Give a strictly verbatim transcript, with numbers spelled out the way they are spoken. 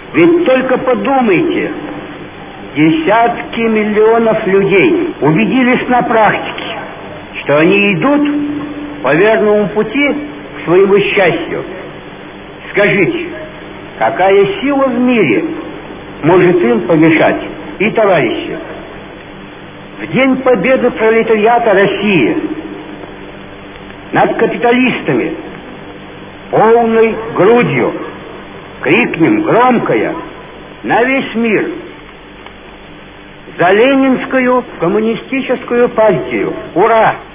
Ведь только подумайте, десятки миллионов людей убедились на практике, что они идут по верному пути к своему счастью. Скажите, какая сила в мире может им помешать? И, товарищи, в день победы пролетариата России над капиталистами полной грудью крикнем громкое на весь мир: за Ленинскую коммунистическую партию! Ура!